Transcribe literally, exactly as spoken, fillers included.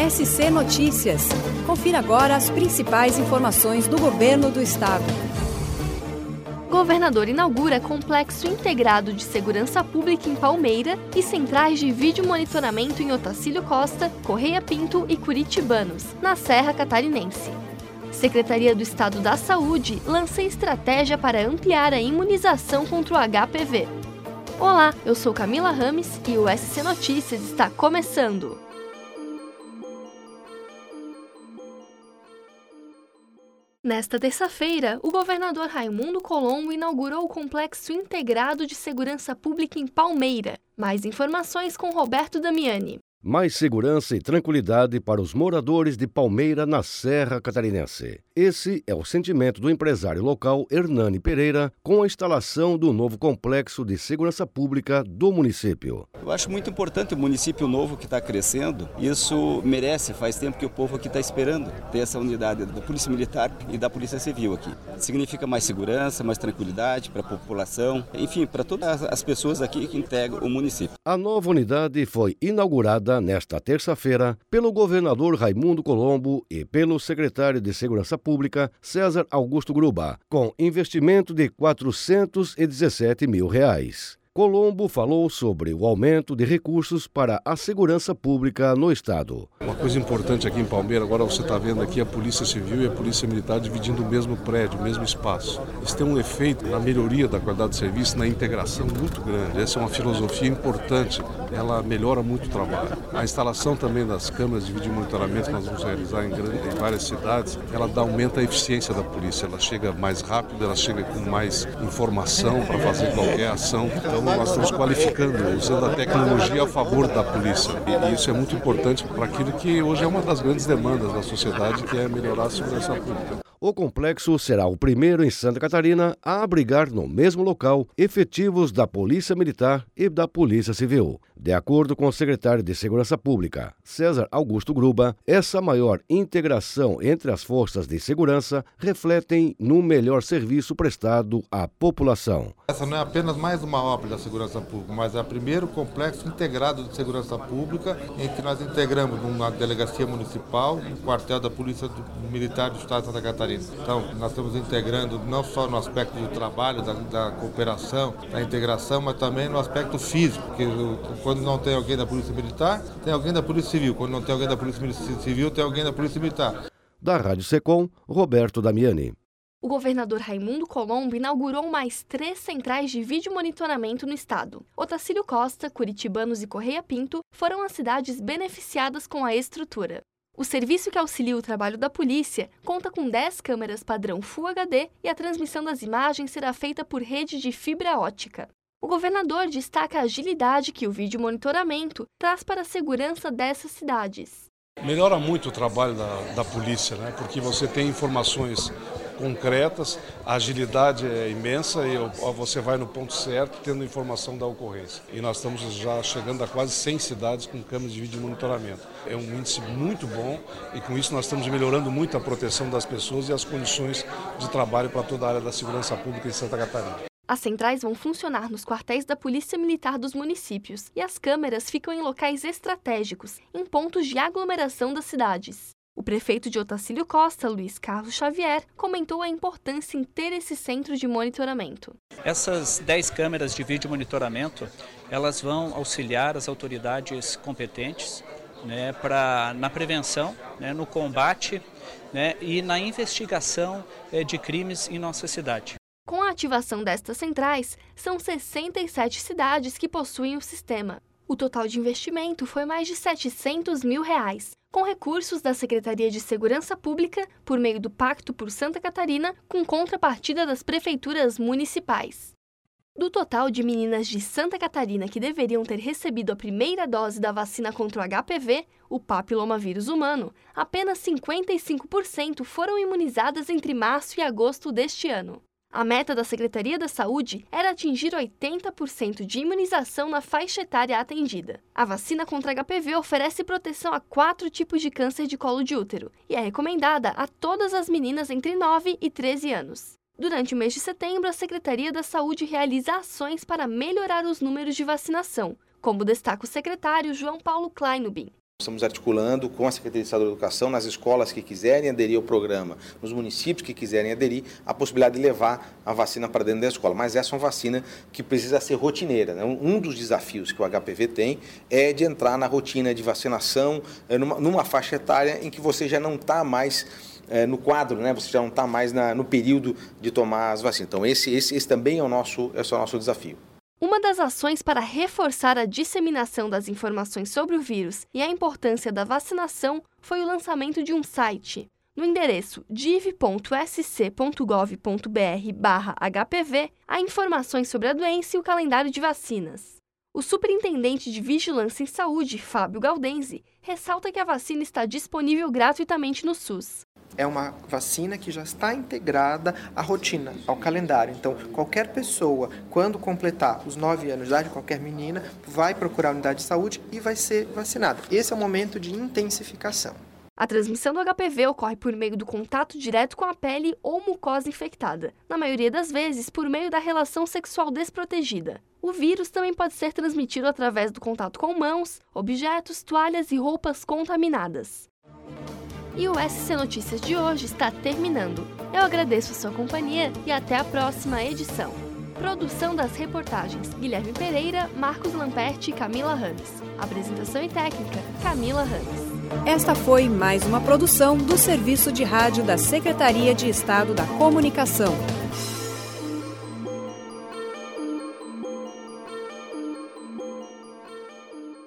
S C Notícias. Confira agora as principais informações do Governo do Estado. Governador inaugura complexo integrado de segurança pública em Palmeira e centrais de vídeo monitoramento em Otacílio Costa, Correia Pinto e Curitibanos, na Serra Catarinense. Secretaria do Estado da Saúde lança estratégia para ampliar a imunização contra o H P V. Olá, eu sou Camila Rames e o S C Notícias está começando. Nesta terça-feira, o governador Raimundo Colombo inaugurou o Complexo Integrado de Segurança Pública em Palmeira. Mais informações com Roberto Damiani. Mais segurança e tranquilidade para os moradores de Palmeira, na Serra Catarinense. Esse é o sentimento do empresário local Hernani Pereira com a instalação do novo complexo de segurança pública do município. Eu acho muito importante o município novo que está crescendo. Isso merece, faz tempo que o povo aqui está esperando ter essa unidade da Polícia Militar e da Polícia Civil aqui. Significa mais segurança, mais tranquilidade para a população, enfim, para todas as pessoas aqui que integram o município. A nova unidade foi inaugurada nesta terça-feira pelo governador Raimundo Colombo e pelo secretário de Segurança Pública, César Augusto Gruba, com investimento de quatrocentos e dezessete mil reais. Colombo falou sobre o aumento de recursos para a segurança pública no estado. Uma coisa importante aqui em Palmeira, agora você está vendo aqui a Polícia Civil e a Polícia Militar dividindo o mesmo prédio, o mesmo espaço. Isso tem um efeito na melhoria da qualidade de serviço, na integração muito grande. Essa é uma filosofia importante, ela melhora muito o trabalho. A instalação também das câmeras de vídeo monitoramento que nós vamos realizar em, grande, em várias cidades, ela dá, aumenta a eficiência da polícia, ela chega mais rápido, ela chega com mais informação para fazer qualquer ação. Então, nós estamos qualificando, usando a tecnologia a favor da polícia. E isso é muito importante para aquilo que hoje é uma das grandes demandas da sociedade, que é melhorar a segurança pública. O complexo será o primeiro em Santa Catarina a abrigar no mesmo local efetivos da Polícia Militar e da Polícia Civil. De acordo com o secretário de Segurança Pública, César Augusto Gruba, essa maior integração entre as forças de segurança refletem no melhor serviço prestado à população. Essa não é apenas mais uma obra da segurança pública, mas é o primeiro complexo integrado de segurança pública em que nós integramos uma delegacia municipal, um quartel da Polícia Militar do Estado de Santa Catarina. Então, nós estamos integrando não só no aspecto do trabalho, da, da cooperação, da integração, mas também no aspecto físico, porque quando não tem alguém da Polícia Militar, tem alguém da Polícia Civil. Quando não tem alguém da Polícia Civil, tem alguém da Polícia Militar. Da Rádio Secom, Roberto Damiani. O governador Raimundo Colombo inaugurou mais três centrais de vídeo monitoramento no estado. Otacílio Costa, Curitibanos e Correia Pinto foram as cidades beneficiadas com a estrutura. O serviço que auxilia o trabalho da polícia conta com dez câmeras padrão Full H D e a transmissão das imagens será feita por rede de fibra ótica. O governador destaca a agilidade que o vídeo monitoramento traz para a segurança dessas cidades. Melhora muito o trabalho da, da polícia, né? Porque você tem informações concretas, a agilidade é imensa e você vai no ponto certo tendo informação da ocorrência. E nós estamos já chegando a quase cem cidades com câmeras de vídeo monitoramento. É um índice muito bom e com isso nós estamos melhorando muito a proteção das pessoas e as condições de trabalho para toda a área da segurança pública em Santa Catarina. As centrais vão funcionar nos quartéis da Polícia Militar dos municípios e as câmeras ficam em locais estratégicos, em pontos de aglomeração das cidades. O prefeito de Otacílio Costa, Luiz Carlos Xavier, comentou a importância em ter esse centro de monitoramento. Essas dez câmeras de vídeo monitoramento, elas vão auxiliar as autoridades competentes, né, pra, na prevenção, né, no combate, né, e na investigação é, de crimes em nossa cidade. Com a ativação destas centrais, são sessenta e sete cidades que possuem o sistema. O total de investimento foi mais de setecentos mil reais, com recursos da Secretaria de Segurança Pública por meio do Pacto por Santa Catarina, com contrapartida das prefeituras municipais. Do total de meninas de Santa Catarina que deveriam ter recebido a primeira dose da vacina contra o H P V, o papilomavírus humano, apenas cinquenta e cinco por cento foram imunizadas entre março e agosto deste ano. A meta da Secretaria da Saúde era atingir oitenta por cento de imunização na faixa etária atendida. A vacina contra H P V oferece proteção a quatro tipos de câncer de colo de útero e é recomendada a todas as meninas entre nove e treze anos. Durante o mês de setembro, a Secretaria da Saúde realiza ações para melhorar os números de vacinação, como destaca o secretário João Paulo Kleinubin. Estamos articulando com a Secretaria de Estado da Educação, nas escolas que quiserem aderir ao programa, nos municípios que quiserem aderir, a possibilidade de levar a vacina para dentro da escola. Mas essa é uma vacina que precisa ser rotineira, né? Um dos desafios que o H P V tem é de entrar na rotina de vacinação numa, numa faixa etária em que você já não está mais é, no quadro, né? Você já não está mais na, no período de tomar as vacinas. Então esse, esse, esse também é o nosso, esse é o nosso desafio. Uma das ações para reforçar a disseminação das informações sobre o vírus e a importância da vacinação foi o lançamento de um site. No endereço div ponto s c ponto gov ponto b r barra H P V, há informações sobre a doença e o calendário de vacinas. O superintendente de Vigilância em Saúde, Fábio Galdenzi, ressalta que a vacina está disponível gratuitamente no SUS. É uma vacina que já está integrada à rotina, ao calendário. Então, qualquer pessoa, quando completar os nove anos de idade, qualquer menina, vai procurar a unidade de saúde e vai ser vacinada. Esse é o momento de intensificação. A transmissão do H P V ocorre por meio do contato direto com a pele ou mucosa infectada, na maioria das vezes por meio da relação sexual desprotegida. O vírus também pode ser transmitido através do contato com mãos, objetos, toalhas e roupas contaminadas. E o S C Notícias de hoje está terminando. Eu agradeço a sua companhia e até a próxima edição. Produção das reportagens Guilherme Pereira, Marcos Lamperti e Camila Rames. Apresentação e técnica Camila Rames. Esta foi mais uma produção do Serviço de Rádio da Secretaria de Estado da Comunicação.